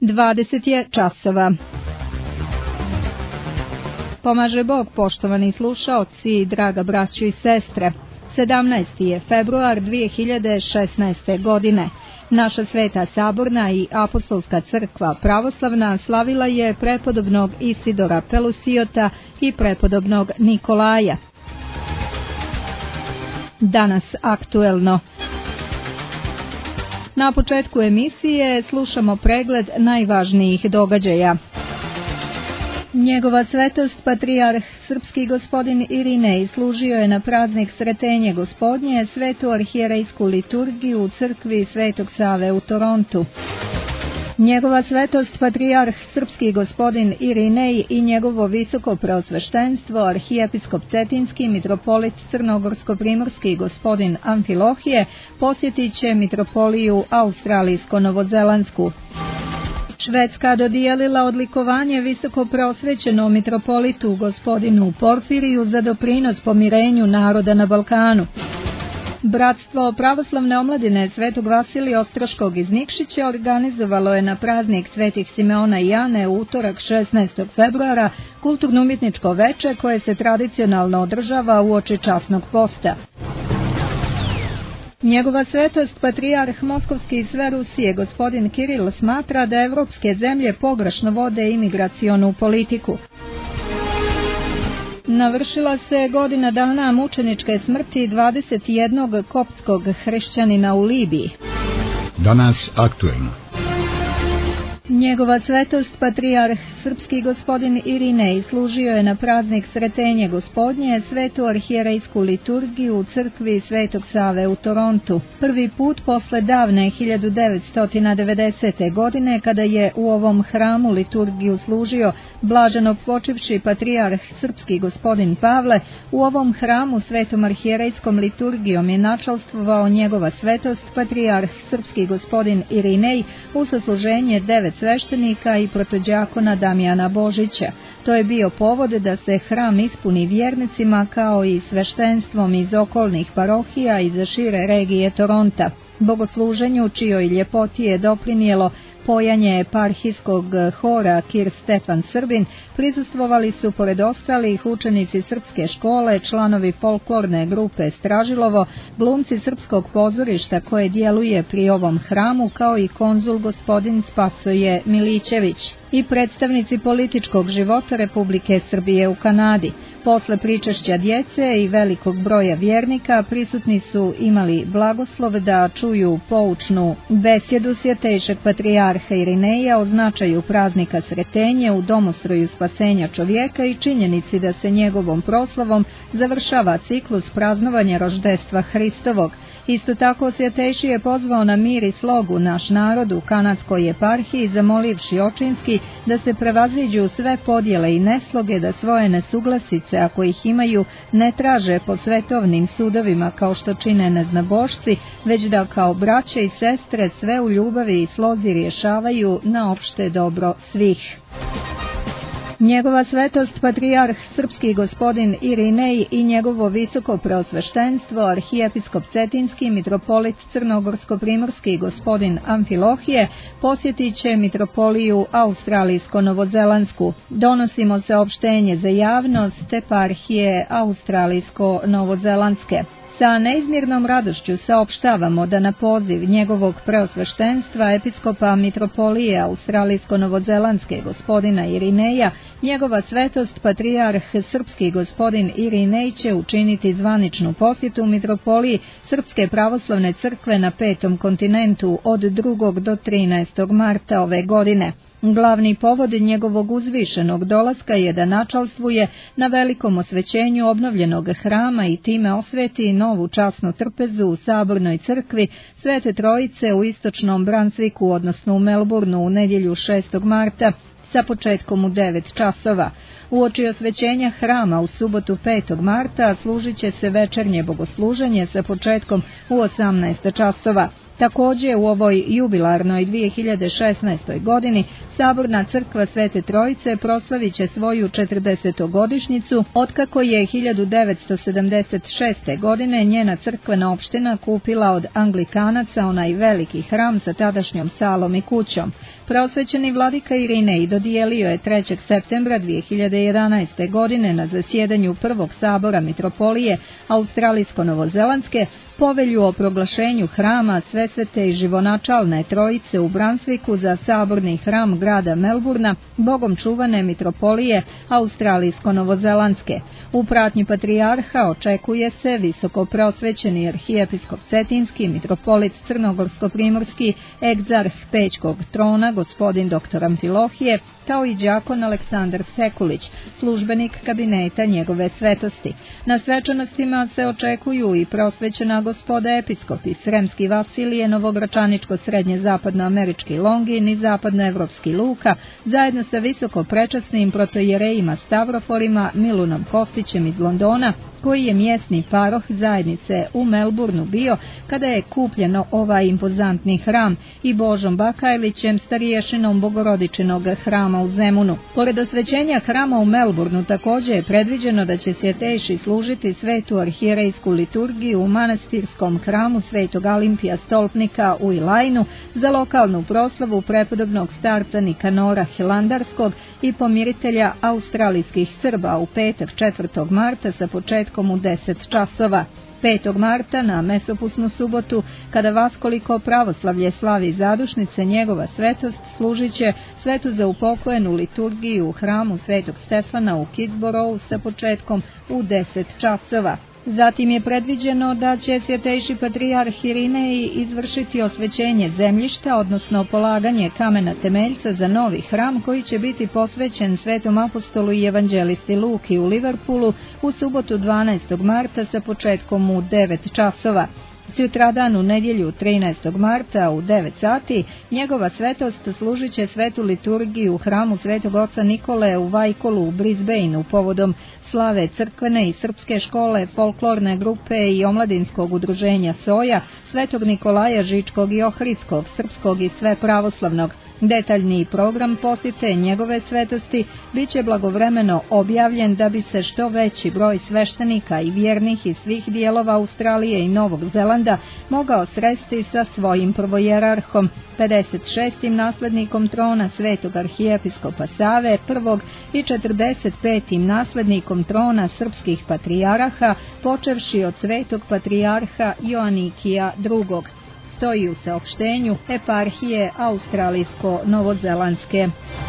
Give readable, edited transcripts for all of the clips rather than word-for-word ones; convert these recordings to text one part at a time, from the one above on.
20 je časova. Pomaže Bog, poštovani slušaoci, draga braćo i sestre. 17. je februar 2016. godine. Naša Sveta Saborna i Apostolska crkva pravoslavna slavila je prepodobnog Isidora Pelusiota i prepodobnog Nikolaja. Danas aktuelno. Na početku emisije slušamo pregled najvažnijih događaja. Njegova svetost patrijarh srpski gospodin Irinej služio je na praznik Sretenje Gospodnje svetu arhijerejsku liturgiju u crkvi Svetog Save u Torontu. Njegova svetost patrijarh srpski gospodin Irinej i njegovo visoko preosveštenstvo arhijepiskop Cetinski mitropolit Crnogorsko-primorski gospodin Amfilohije posjetit će mitropoliju Australijsko-Novozelandsku. Švedska dodijelila odlikovanje visoko preosvećenom mitropolitu gospodinu Porfiriju za doprinos pomirenju naroda na Balkanu. Bratstvo pravoslavne omladine Svetog Vasilija Ostroškog iz Nikšića organizovalo je na praznik Svetih Simeona i Ane u utorak 16. februara kulturno-umjetničko veče koje se tradicionalno održava uoči časnog posta. Njegova svetost patrijarh Moskovski i sve Rusije gospodin Kiril smatra da evropske zemlje pogrešno vode imigracionu politiku. Navršila se godina dana mučeničke smrti 21 koptskog hrišćanina u Libiji. Danas aktuelno. Njegova svetost patrijarh srpski gospodin Irinej služio je na praznik Sretenje Gospodnje svetu arhijerejsku liturgiju u crkvi Svetog Save u Torontu. Prvi put posle davne 1990. godine kada je u ovom hramu liturgiju služio blaženo počivši patrijarh srpski gospodin Pavle, u ovom hramu svetom arhijerejskom liturgijom je načalstvovao njegova svetost patrijarh srpski gospodin Irinej u sasluženje 9 sveštenika i protodjakona Damjana Božića. To je bio povod da se hram ispuni vjernicima kao i sveštenstvom iz okolnih parohija iz šire regije Toronta. Bogosluženju čijoj ljepoti je doprinijelo pojanje eparhijskog hora Kir Stefan Srbin prisustvovali su pored ostalih učenici srpske škole, članovi folklorne grupe Stražilovo, glumci srpskog pozorišta koje djeluje pri ovom hramu kao i konzul gospodin Spasoje Milićević i predstavnici političkog života Republike Srbije u Kanadi. Posle pričešća djece i velikog broja vjernika prisutni su imali blagoslov da čuju poučnu besjedu svjetejšeg patrijarha Irineja o značaju praznika Sretenje u domostroju spasenja čovjeka i činjenici da se njegovom proslavom završava ciklus praznovanja roždestva Hristovog. Isto tako svjetejši je pozvao na mir i slogu naš narod u kanadskoj eparhiji, zamolivši očinski da se prevaziđu sve podjele i nesloge, da svoje nesuglasice, ako ih imaju, ne traže po svetovnim sudovima kao što čine neznabošci, već da kao braće i sestre sve u ljubavi i slozi rješavaju na opšte dobro svih. Njegova svetost patrijarh srpski gospodin Irinej i njegovo visoko preosveštenstvo arhijepiskop Cetinski mitropolit Crnogorsko-primorski gospodin Amfilohije posjetit će mitropoliju Australijsko-Novozelandsku. Donosimo saopštenje za javnost eparhije Australijsko-Novozelandske. Sa neizmjernom radošću saopštavamo da na poziv njegovog preosveštenstva episkopa mitropolije Australijsko-Novozelandske gospodina Irineja, njegova svetost patrijarh srpski gospodin Irinej će učiniti zvaničnu posjetu mitropoliji Srpske pravoslavne crkve na 5. kontinentu od 2. do 13. marta ove godine. Glavni povod njegovog uzvišenog dolaska je da načalstvuje na velikom osvećenju obnovljenog hrama i time osveti novu časnu trpezu u Sabornoj crkvi Svete Trojice u istočnom Brunswicku, odnosno u Melbourneu u nedjelju 6. marta sa početkom u 9 časova. Uoči osvećenja hrama u subotu 5. marta služit će se večernje bogosluženje sa početkom u 18 časova. Također u ovoj jubilarnoj 2016. godini Saborna crkva Svete Trojice proslavit će svoju 40-godišnjicu otkako je 1976. godine njena crkvena opština kupila od Anglikanaca onaj veliki hram sa tadašnjom salom i kućom. Preosvećeni vladika Irinej dodijelio je 3. septembra 2011. godine na zasjedanju Prvog sabora mitropolije Australijsko-Novozelandske povelju o proglašenju hrama Svesvete i Živonačalne Trojice u Brunswicku za saborni hram grada Melburna, bogom čuvane mitropolije Australijsko-Novozelandske. U pratnji patrijarha očekuje se visoko preosvećeni arhijepiskop Cetinski, mitropolit Crnogorsko-primorski, egzarh Pećkog trona, gospodin dr. Amfilohije, kao i đakon Aleksandar Sekulić, službenik kabineta njegove svetosti. Na svečanostima se očekuju i preosvećena gospoda episkopi Sremski Vasilije, Novogračaničko-srednje zapadnoamerički Longin i zapadnoevropski Luka, zajedno sa visoko prečasnim protojerejima Stavroforima Milunom Kostićem iz Londona, koji je mjesni paroh zajednice u Melbourneu bio kada je kupljeno ovaj impozantni hram, i Božom Bakajlićem, stariješinom Bogorodičinog hrama u Zemunu. Pored osvećenja hrama u Melbourneu također je predviđeno da će svjetejši služiti svetu arhijerejsku liturgiju u manastirskom hramu Svetog Alimpija Stolpnika u Ilajnu za lokalnu proslavu prepodobnog starca Nikanora Hilandarskog i pomiritelja australijskih Srba u petak 4. marta sa početkom u 10 časova. 5. marta na mesopusnu subotu, kada vaskoliko pravoslavlje slavi zadušnice, njegova svetost služit će svetu za upokojenu liturgiju u hramu Svetog Stefana u Kidsboroughu sa početkom u 10 časova. Zatim je predviđeno da će svjetejši patrijarh Irinej izvršiti osvećenje zemljišta, odnosno polaganje kamena temeljca za novi hram koji će biti posvećen Svetom apostolu i evanđelisti Luki u Liverpoolu u subotu 12. marta sa početkom u 9 časova. Sutradan u nedjelju 13. marta u 9 sati njegova svetost služit će svetu liturgiju u hramu Svetog oca Nikole u Vajkolu u Brisbaneu povodom slave crkvene i srpske škole, folklorne grupe i omladinskog udruženja Soja, Svetog Nikolaja Žičkog i Ohridskog, srpskog i sve pravoslavnog. Detaljni program posjete njegove svetosti bit će blagovremeno objavljen da bi se što veći broj sveštenika i vjernih iz svih dijelova Australije i Novog Zelanda mogao sresti sa svojim prvojerarhom, 56. naslednikom trona Svetog arhijepiskopa Save I i 45. naslednikom trona srpskih patrijaraha, počevši od Svetog patrijarha Joanikija II. Stoji u saopštenju eparhije Australijsko-Novozelandske.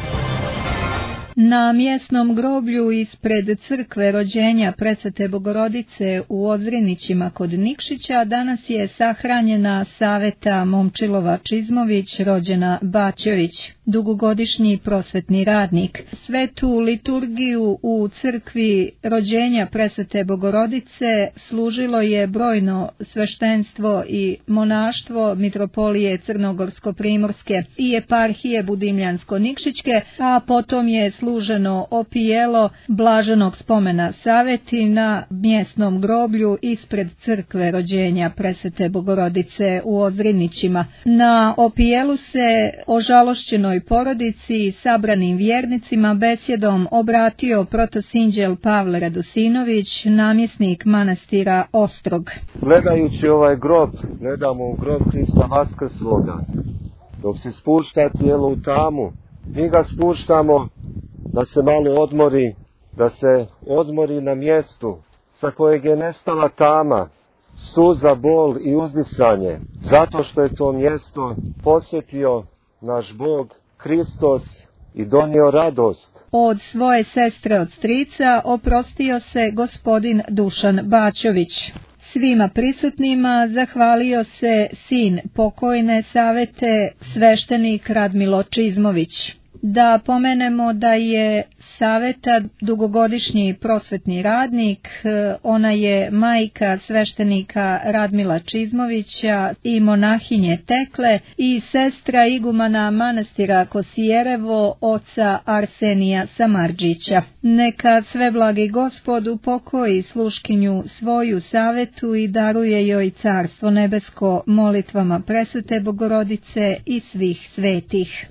Na mjesnom groblju ispred crkve rođenja Presvete Bogorodice u Ozrinićima kod Nikšića danas je sahranjena Saveta Momčilova Čizmović, rođena Baćović, dugogodišnji prosvetni radnik. Svetu liturgiju u crkvi rođenja Presvete Bogorodice služilo je brojno sveštenstvo i monaštvo mitropolije Crnogorsko-primorske i eparhije Budimljansko-Nikšićke, a potom je služeno opijelo blaženog spomena Saveti na mjesnom groblju ispred crkve rođenja Presvete Bogorodice u Ozrinićima. Na opijelu se ožalošćenoj porodici i sabranim vjernicima besjedom obratio protosinđel Pavle Radosinović, namjesnik manastira Ostrog. Gledajući ovaj grob, gledamo u grob Hrista Vaskrsloga. Dok se spušta tijelo u tamu, mi ga spuštamo da se malo odmori, da se odmori na mjestu sa kojeg je nestala tama, suza, bol i uzdisanje, zato što je to mjesto posjetio naš Bog Hristos i donio radost. Od svoje sestre od strica oprostio se gospodin Dušan Baćović. Svima prisutnima zahvalio se sin pokojne Savete, sveštenik Radmilo Čizmović. Da pomenemo da je Saveta dugogodišnji prosvetni radnik, ona je majka sveštenika Radmila Čizmovića i monahinje Tekle i sestra igumana manastira Kosijerevo, oca Arsenija Samardžića. Neka sveblagi Gospod upokoji sluškinju svoju Savetu i daruje joj Carstvo nebesko molitvama Presvete Bogorodice i svih svetih.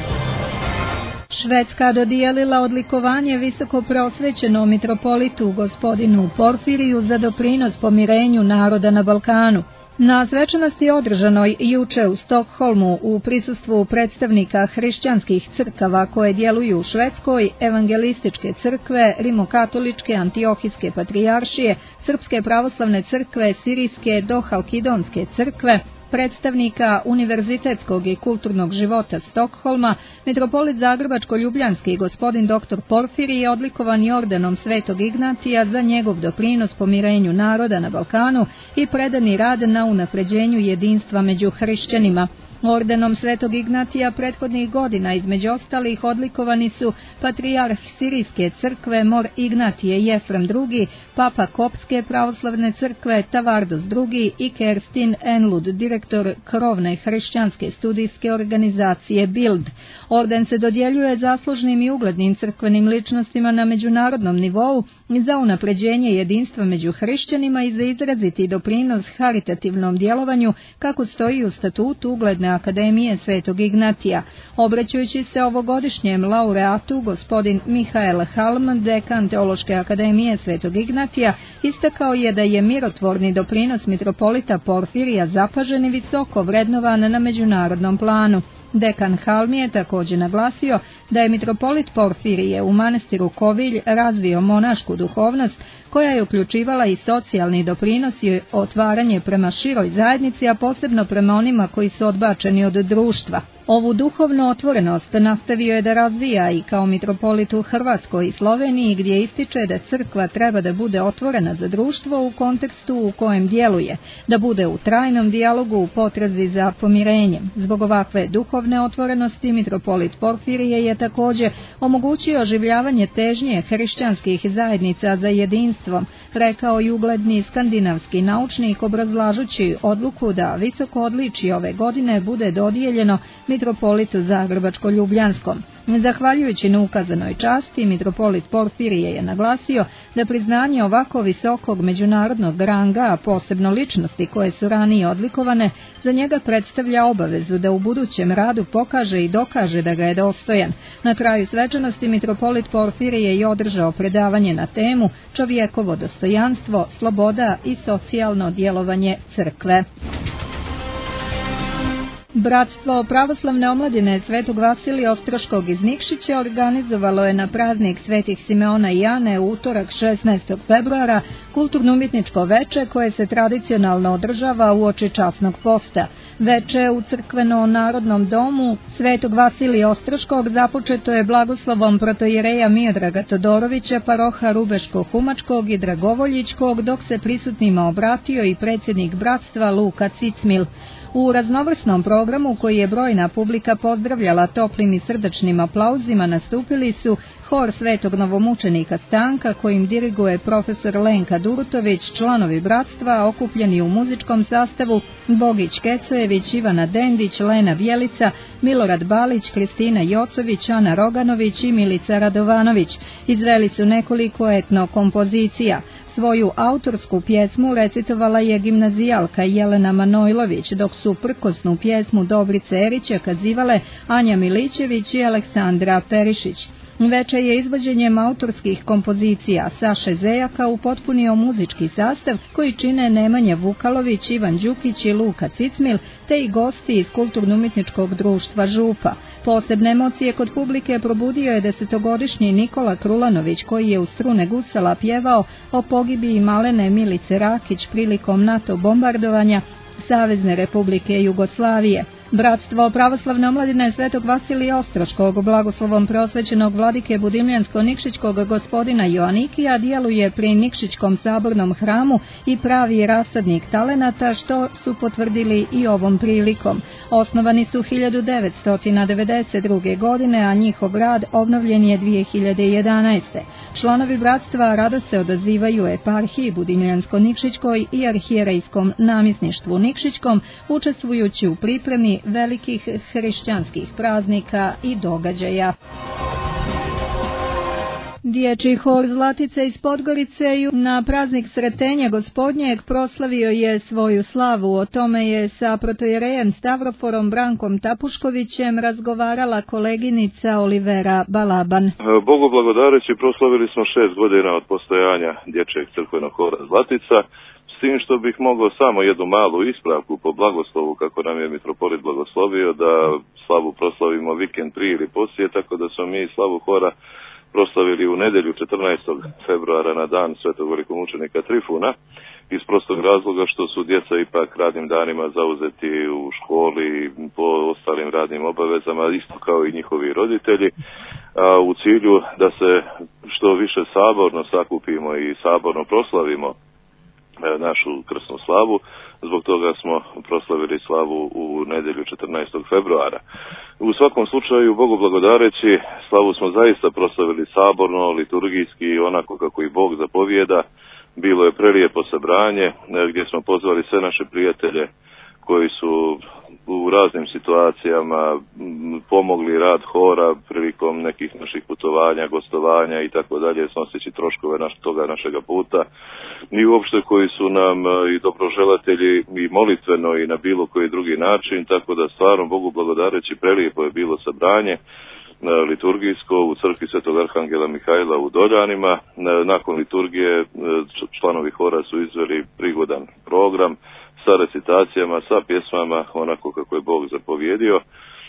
Švedska dodijelila odlikovanje visoko prosvećenom mitropolitu gospodinu Porfiriju za doprinos pomirenju naroda na Balkanu. Na svečanosti održanoj juče u Stokholmu u prisustvu predstavnika hrišćanskih crkava koje djeluju u Švedskoj, evangelističke crkve, rimokatoličke, antiohijske patrijaršije, srpske pravoslavne crkve, sirijske do halkidonske crkve, predstavnika univerzitetskog i kulturnog života Stokholma, mitropolit Zagrebačko-ljubljanski gospodin dr. Porfirij je odlikovan i ordenom Svetog Ignatija za njegov doprinos pomirenju naroda na Balkanu i predani rad na unapređenju jedinstva među hrišćanima. Ordenom Svetog Ignatija prethodnih godina između ostalih odlikovani su patrijarh Sirijske crkve Mor Ignatije Jefrem II, papa Koptske pravoslavne crkve Tavardos II i Kerstin Enlud, direktor krovne hrišćanske studijske organizacije BILD. Orden se dodjeljuje zaslužnim i uglednim crkvenim ličnostima na međunarodnom nivou za unapređenje jedinstva među hrišćanima i za izraziti doprinos haritativnom djelovanju kako stoji u statutu ugledne Akademije Svetog Ignatija. Obraćajući se ovogodišnjem laureatu, gospodin Mihael Halm, dekan Teološke akademije Svetog Ignatija, istakao je da je mirotvorni doprinos mitropolita Porfirija zapažen i visoko vrednovan na međunarodnom planu. Dekan Halm je također naglasio da je mitropolit Porfirije u manastiru Kovilj razvio monašku duhovnost koja je uključivala i socijalni doprinos i otvaranje prema široj zajednici, a posebno prema onima koji su odbačeni od društva. Ovu duhovnu otvorenost nastavio je da razvija i kao mitropolit u Hrvatskoj i Sloveniji, gdje ističe da crkva treba da bude otvorena za društvo u kontekstu u kojem djeluje, da bude u trajnom dijalogu u potrazi za pomirenjem. Zbog ovakve duhovne otvorenosti mitropolit Porfirije je također omogućio oživljavanje težnje hrišćanskih zajednica za jedinstvom, rekao i ugledni skandinavski naučnik obrazlažući odluku da visoko odličje ove godine bude dodijeljeno mitropolitu Zagrebačko-ljubljanskom. Zahvaljujući na ukazanoj časti, mitropolit Porfirije je naglasio da priznanje ovako visokog međunarodnog ranga, a posebno ličnosti koje su ranije odlikovane, za njega predstavlja obavezu da u budućem radu pokaže i dokaže da ga je dostojan. Na kraju svečanosti mitropolit Porfirije je održao predavanje na temu čovjekovo dostojanstvo, sloboda i socijalno djelovanje crkve. Bratstvo pravoslavne omladine Svetog Vasilija Ostroškog iz Nikšića organizovalo je na praznik Svetih Simeona i Ane u utorak 16. februara kulturno-umjetničko veče koje se tradicionalno održava uoči časnog posta. Veče u crkveno-narodnom domu Svetog Vasilija Ostroškog započeto je blagoslovom protoijereja Miodraga Todorovića, paroha Rubeško-Humačkog i Dragovoljičkog, dok se prisutnima obratio i predsjednik bratstva Luka Cicmil. U raznovrsnom programu koji je brojna publika pozdravljala toplim i srdačnim aplauzima nastupili su hor Svetog novomučenika Stanka kojim diriguje profesor Lenka Durutović, članovi bratstva okupljeni u muzičkom sastavu Bogić Kecojević, Ivana Dendić, Lena Bjelica, Milorad Balić, Kristina Jocović, Ana Roganović i Milica Radovanović. Izveli su nekoliko etno kompozicija. Svoju autorsku pjesmu recitovala je gimnazijalka Jelena Manojlović, dok su prkosnu pjesmu Dobrice Erića kazivale Anja Milićević i Aleksandra Perišić. Veče je izvođenjem autorskih kompozicija Saše Zejaka upotpunio muzički sastav koji čine Nemanja Vukalović, Ivan Đukić i Luka Cicmil, te i gosti iz kulturno-umjetničkog društva Župa. Posebne emocije kod publike probudio je 10-godišnji Nikola Krulanović koji je u strune gusala pjevao o pogibiji malene Milice Rakić prilikom NATO bombardovanja Savezne Republike Jugoslavije. Bratstvo pravoslavne omladine Svetog Vasilija Ostroškog, blagoslovom prosvećenog vladike Budimljansko-Nikšićkog gospodina Joanikija, djeluje pri Nikšićkom sabornom hramu i pravi rasadnik talenata, što su potvrdili i ovom prilikom. Osnovani su 1992. godine, a njihov rad obnovljen je 2011. Članovi bratstva rado se odazivaju eparhiji Budimljansko-Nikšićkoj i arhijerejskom namjesništvu Nikšićkom, učestvujući u pripremi velikih hrišćanskih praznika i događaja. Dječji hor Zlatice iz Podgorice na praznik Sretenja Gospodnjeg proslavio je svoju slavu. O tome je sa protojerejem Stavroforom Brankom Tapuškovićem razgovarala koleginica Olivera Balaban. Bogu blagodareći proslavili smo 6 godina od postojanja Dječjeg crkvenog hora Zlatica, s tim što bih mogao samo jednu malu ispravku po blagoslovu, kako nam je mitropolit blagoslovio, da slavu proslavimo vikend prije ili poslije, tako da smo mi slavu hora proslavili u nedjelju 14. februara na dan svetog velikomučenika Trifuna, iz prostog razloga što su djeca ipak radnim danima zauzeti u školi po ostalim radnim obavezama, isto kao i njihovi roditelji, a u cilju da se što više saborno sakupimo i saborno proslavimo našu krsnu slavu. Zbog toga smo proslavili slavu u nedjelju 14. februara. U svakom slučaju, Bogu blagodareći, slavu smo zaista proslavili saborno, liturgijski, onako kako i Bog zapovijeda. Bilo je prelijepo sabranje gdje smo pozvali sve naše prijatelje koji su u raznim situacijama pomogli rad hora prilikom nekih naših putovanja, gostovanja i tako dalje, snoseći troškove toga našega puta, i uopšte koji su nam i dobroželatelji i molitveno i na bilo koji drugi način, tako da stvarno Bogu blagodareći prelijepo je bilo sabranje liturgijsko u crkvi Svetog Arhangela Mihajla u Doljanima. Nakon liturgije članovi hora su izveli prigodan program sa recitacijama, sa pjesmama, onako kako je Bog zapovjedio.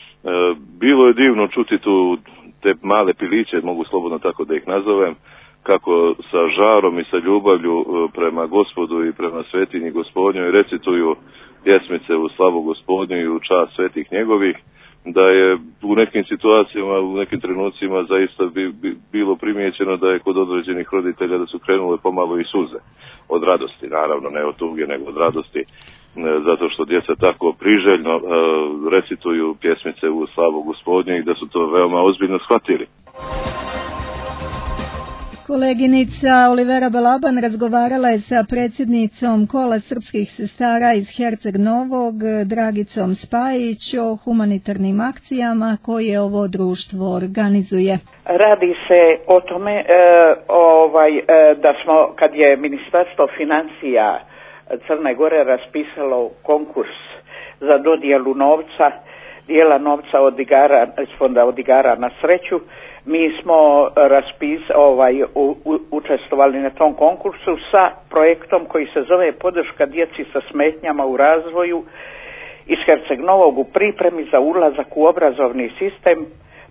Bilo je divno čuti tu te male piliće, mogu slobodno tako da ih nazovem, kako sa žarom i sa ljubavlju prema Gospodu i prema svetinji Gospodnjoj recituju pjesmice u slavu Gospodnju i u čast svetih njegovih, da je u nekim situacijama, u nekim trenucima zaista bilo primijećeno da je kod određenih roditelja da su krenule pomalo i suze od radosti, naravno ne od tuge nego od radosti, zato što djeca tako priželjno recituju pjesmice u slavu Gospodnje i da su to veoma ozbiljno shvatili. Koleginica Olivera Balaban razgovarala je sa predsjednicom Kola srpskih sestara iz Herceg Novog, Dragicom Spajić, o humanitarnim akcijama koje ovo društvo organizuje. Radi se o tome da smo, kad je Ministarstvo financija Crne Gore raspisalo konkurs za dodjelu novca, dijela novca od igara, iz fonda od igara na sreću, mi smo učestvovali na tom konkursu sa projektom koji se zove Podrška djeci sa smetnjama u razvoju iz Herceg Novog u pripremi za ulazak u obrazovni sistem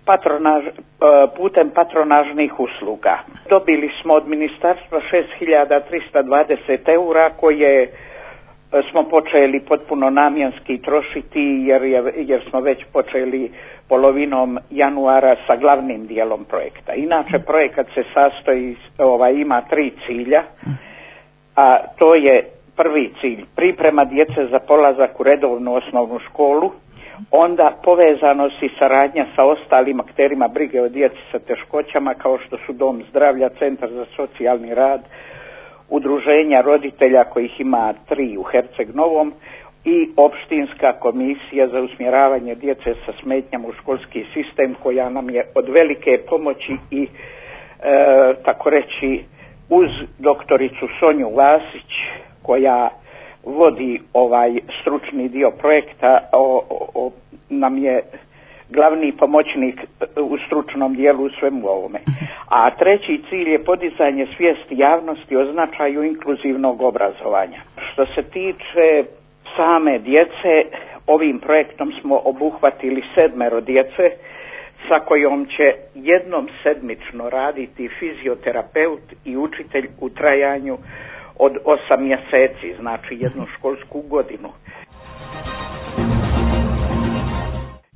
putem patronažnih usluga. Dobili smo od ministarstva 6.320 eura koje smo počeli potpuno namjenski trošiti jer smo već počeli polovinom januara sa glavnim dijelom projekta. Inače, projekat se sastoji, ima 3 cilja, a to je prvi cilj, priprema djece za polazak u redovnu osnovnu školu, onda povezanost i saradnja sa ostalim akterima brige o djeci sa teškoćama kao što su Dom zdravlja, Centar za socijalni rad, udruženja roditelja kojih ima 3 u Herceg Novom i opštinska komisija za usmjeravanje djece sa smetnjama u školski sistem koja nam je od velike pomoći i tako reći uz doktoricu Sonju Vasić koja vodi ovaj stručni dio projekta nam je glavni pomoćnik u stručnom dijelu u svemu ovome. A treći cilj je podizanje svijesti javnosti o značaju inkluzivnog obrazovanja. Što se tiče same djece, ovim projektom smo obuhvatili 7 djece sa kojom će jednom sedmično raditi fizioterapeut i učitelj u trajanju od 8 mjeseci, znači jednu školsku godinu.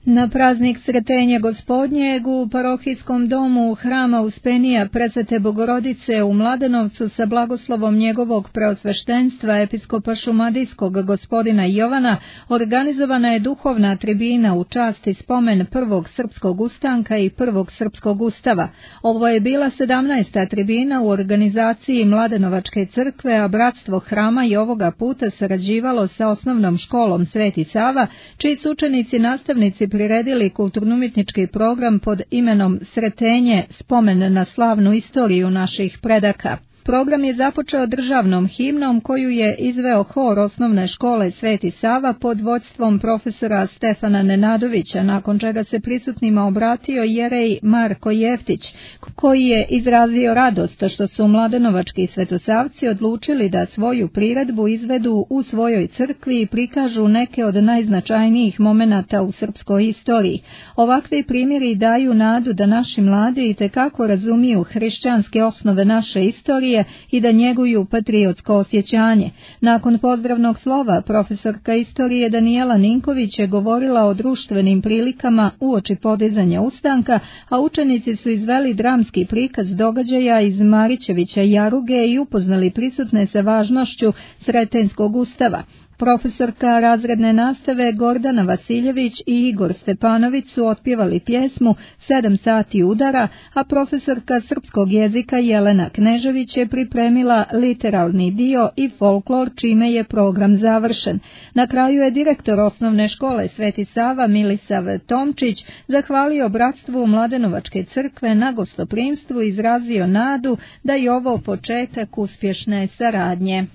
Na praznik Sretenja Gospodnjeg u parohijskom domu Hrama Uspenija Presvete Bogorodice u Mladenovcu sa blagoslovom njegovog preosveštenstva episkopa šumadijskog gospodina Jovana organizovana je duhovna tribina u čast i spomen prvog srpskog ustanka i prvog srpskog ustava. Ovo je bila 17. tribina u organizaciji Mladenovačke crkve, a bratstvo Hrama je ovoga puta sarađivalo sa osnovnom školom Sveti Sava, čiji su učenici nastavnici priredili kulturno-umjetnički program pod imenom Sretenje, spomen na slavnu istoriju naših predaka. Program je započeo državnom himnom koju je izveo hor osnovne škole Sveti Sava pod vođstvom profesora Stefana Nenadovića, nakon čega se prisutnima obratio jerej Marko Jeftić, koji je izrazio radost što su mladenovački svetosavci odlučili da svoju priredbu izvedu u svojoj crkvi i prikažu neke od najznačajnijih momenata u srpskoj istoriji. Ovakvi primjeri daju nadu da naši mladi itekako razumiju hrišćanske osnove naše istorije i da njeguju patriotsko osjećanje. Nakon pozdravnog slova, profesorka istorije Danijela Ninković je govorila o društvenim prilikama uoči podizanja ustanka, a učenici su izveli dramski prikaz događaja iz Marićevića Jaruge i upoznali prisutne sa važnošću Sretenjskog ustava. Profesorka razredne nastave Gordana Vasiljević i Igor Stepanović su otpjevali pjesmu 7 sati udara, a profesorka srpskog jezika Jelena Knežević je pripremila literalni dio i folklor, čime je program završen. Na kraju je direktor osnovne škole Sveti Sava Milisav Tomčić zahvalio bratstvu Mladenovačke crkve na gostoprimstvu i izrazio nadu da je ovo početak uspješne saradnje.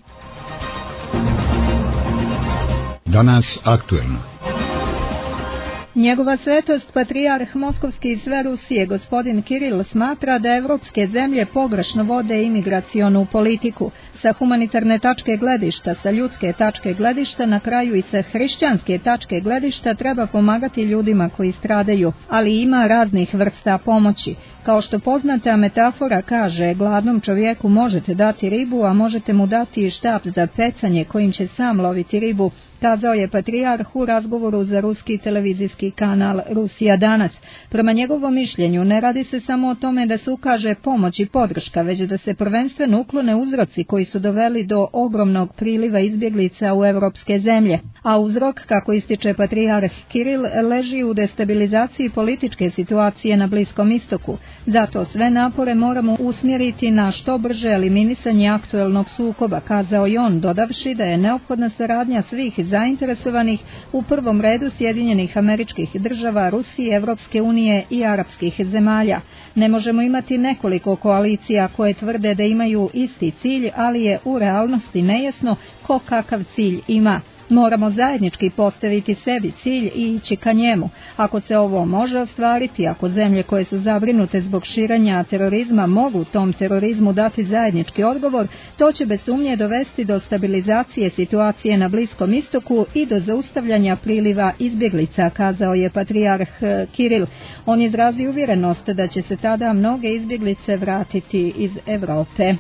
Danas aktuelno. Njegova svetost patrijarh Moskovski i sve Rusije gospodin Kiril smatra da evropske zemlje pogrešno vode imigracionu politiku. Sa humanitarne tačke gledišta, sa ljudske tačke gledišta, na kraju i sa hrišćanske tačke gledišta treba pomagati ljudima koji stradaju, ali ima raznih vrsta pomoći. Kao što poznata metafora kaže, gladnom čovjeku možete dati ribu, a možete mu dati i štap za pecanje kojim će sam loviti ribu, kazao je patrijarh u razgovoru za ruski televizijski kanal Rusija danas. Prema njegovom mišljenju ne radi se samo o tome da se ukaže pomoć i podrška, već da se prvenstveno uklone uzroci koji su doveli do ogromnog priliva izbjeglica u evropske zemlje. A uzrok, kako ističe patrijarh Kiril, leži u destabilizaciji političke situacije na Bliskom istoku. Zato sve napore moramo usmjeriti na što brže eliminisanje aktuelnog sukoba, kazao je on, dodavši da je neophodna saradnja svih zainteresovanih, u prvom redu Sjedinjenih Američkih Država, Rusije, Evropske unije i arapskih zemalja. Ne možemo imati nekoliko koalicija koje tvrde da imaju isti cilj, ali je u realnosti nejasno ko kakav cilj ima. Moramo zajednički postaviti sebi cilj i ići ka njemu. Ako se ovo može ostvariti, ako zemlje koje su zabrinute zbog širenja terorizma mogu tom terorizmu dati zajednički odgovor, to će bez sumnje dovesti do stabilizacije situacije na Bliskom istoku i do zaustavljanja priliva izbjeglica, kazao je patrijarh Kiril. On izrazi uvjerenost da će se tada mnoge izbjeglice vratiti iz Europe.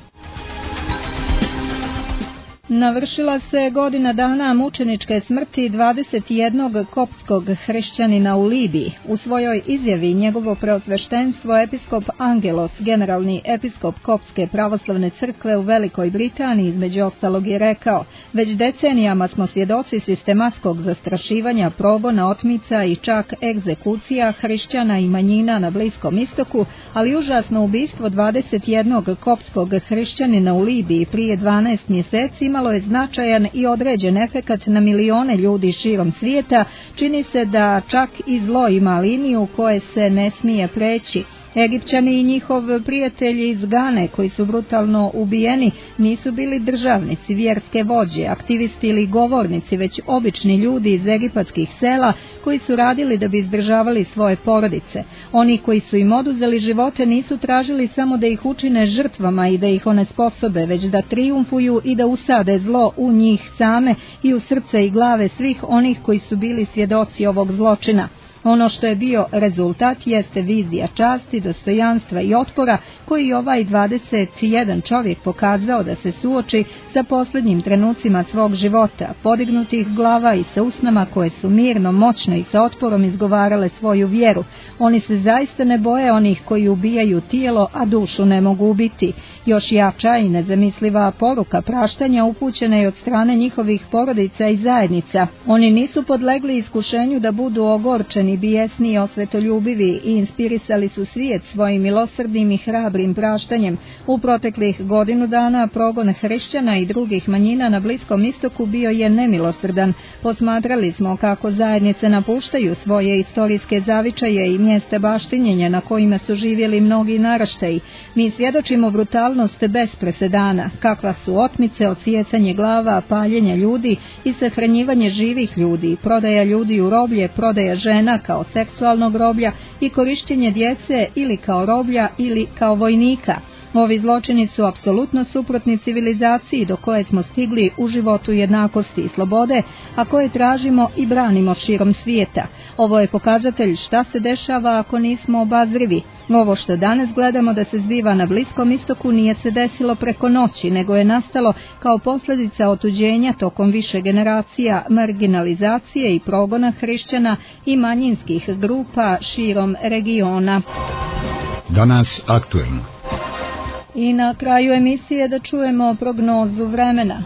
Navršila se godina dana mučeničke smrti 21 koptskog hrišćanina u Libiji. U svojoj izjavi njegovo preosveštenstvo episkop Angelos, generalni episkop Koptske pravoslavne crkve u Velikoj Britaniji, između ostalog je rekao: već decenijama smo svjedoci sistematskog zastrašivanja, progona, otmica i čak egzekucija hrišćana i manjina na Bliskom istoku, ali užasno ubistvo 21 koptskog hrišćanina u Libiji prije 12 mjeseci imalo je značajan i određen efekat na milione ljudi širom svijeta. Čini se da čak i zlo ima liniju koje se ne smije preći. Egipćani i njihov prijatelji iz Gane, koji su brutalno ubijeni, nisu bili državnici, vjerske vođe, aktivisti ili govornici, već obični ljudi iz egipatskih sela koji su radili da bi izdržavali svoje porodice. Oni koji su im oduzeli živote nisu tražili samo da ih učine žrtvama i da ih onesposobe, već da trijumfuju i da usade zlo u njih same i u srce i glave svih onih koji su bili svjedoci ovog zločina. Ono što je bio rezultat jeste vizija časti, dostojanstva i otpora koji ovaj 21 čovjek pokazao da se suoči sa posljednjim trenucima svog života, podignutih glava i sa usnama koje su mirno, moćno i sa otporom izgovarale svoju vjeru. Oni se zaista ne boje onih koji ubijaju tijelo, a dušu ne mogu ubiti. Još jača i nezamisliva poruka praštanja upućena je od strane njihovih porodica i zajednica. Oni nisu podlegli iskušenju da budu ogorčeni, bijesni i osvetoljubivi i inspirisali su svijet svojim milosrdnim i hrabrim praštanjem. U proteklih godinu dana progon hrišćana i drugih manjina na Bliskom istoku bio je nemilosrdan. Posmatrali smo kako zajednice napuštaju svoje istorijske zavičaje i mjesta baštinjenja na kojima su živjeli mnogi naraštaji. Mi svjedočimo brutalnost bez presedana, kakva su otmice, odsijecanje glava, paljenja ljudi i sahranjivanje živih ljudi, prodaja ljudi u roblje, prodaja žena kao seksualnog roblja i korištenje djece ili kao roblja ili kao vojnika. Ovi zločini su apsolutno suprotni civilizaciji do koje smo stigli u životu jednakosti i slobode, a koje tražimo i branimo širom svijeta. Ovo je pokazatelj šta se dešava ako nismo obazrivi. Ovo što danas gledamo da se zbiva na Bliskom istoku nije se desilo preko noći, nego je nastalo kao posljedica otuđenja tokom više generacija, marginalizacije i progona hrišćana i manjinskih grupa širom regiona. Danas aktuelno. I na kraju emisije da čujemo prognozu vremena.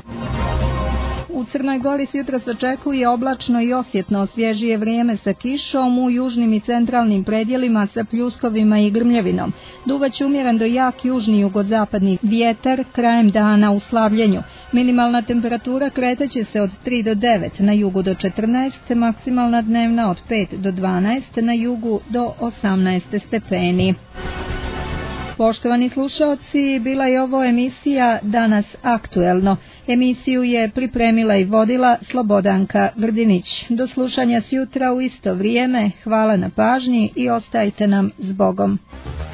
U Crnoj Gori se jutros očekuje oblačno i osjetno svježije vrijeme sa kišom, u južnim i centralnim predjelima sa pljuskovima i grmljavinom. Duvaće umjeren do jak južni jugozapadni vjetar krajem dana u slabljenju. Minimalna temperatura kretaće se od 3 do 9, na jugu do 14, maksimalna dnevna od 5 do 12, na jugu do 18 stepeni. Poštovani slušalci, bila je ovo emisija Danas aktuelno. Emisiju je pripremila i vodila Slobodanka Grdinić. Do slušanja sjutra u isto vrijeme. Hvala na pažnji i ostajte nam s Bogom.